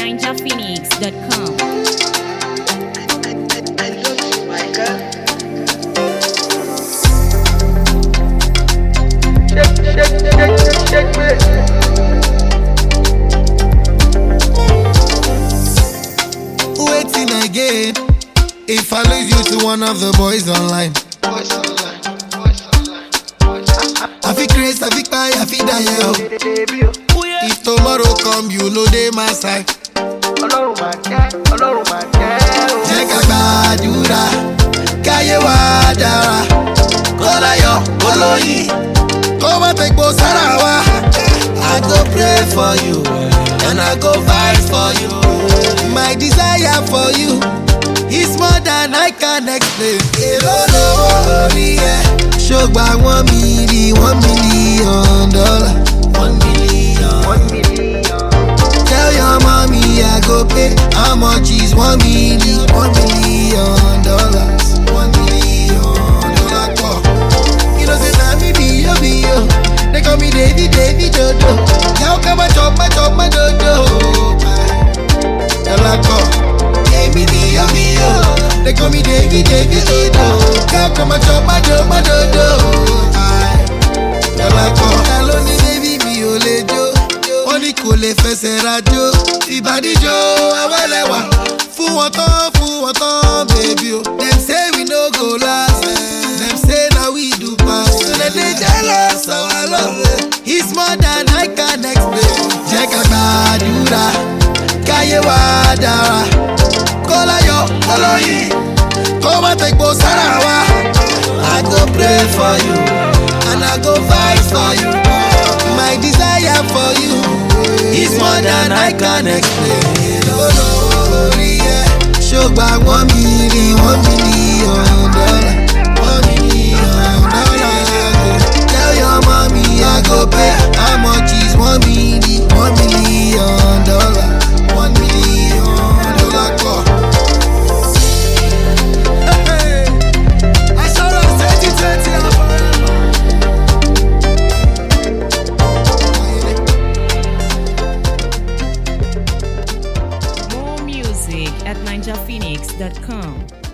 ninjaphoenix.com. I love you, my girl. Shake me. Waiting again. If I lose you to one of the boys online, I feel crazy, I feel cry, I feel die. If tomorrow come, you know they my side. Jẹ́ ká gbàdúrà, káyé wa dára. Kọ́láyọ̀ olóyin, kó má tẹ̀gbọ́ sára wa. I go pray for you, and I go fight for you. My desire for you is more than I can explain. Èrò lówó orí ẹ̀, ṣògbà $1 million. $1 million. Tell your mommy I go pay. How much is $1 million? $1 million. $1 million. You know say na me be yo. They call me Davy Dodo. Now come and chop my dodo. Baby yo. They call me Davy Dodo. Now come and chop my dodo. Hello ni baby mi ò lè jó. Wọ́n ní kò lè fẹsẹ̀ rajó. Ìbàdíjọ́ awẹ́lẹ́wà. Fún wọn tán, baby o. Dem say we no go last. Dem say na we do pass. So dem dey jealous of our love. It's more than I can explain. Jẹ́ ká gbàdúrà, káyé wa dára. Kọ́láyọ̀ olóyin, kó má tẹ̀gbọ́ sára wa. I go pray for you, and I go fight for you. My desire for you is more than I can explain. Olórí ẹ̀ ṣògbà $1 million. $1 million. Tell your mommy I go pay. How much is $1 million? $1 million. $1 million. Hey, I saw us 2020 and forever. More music at ninjaphoenix.com.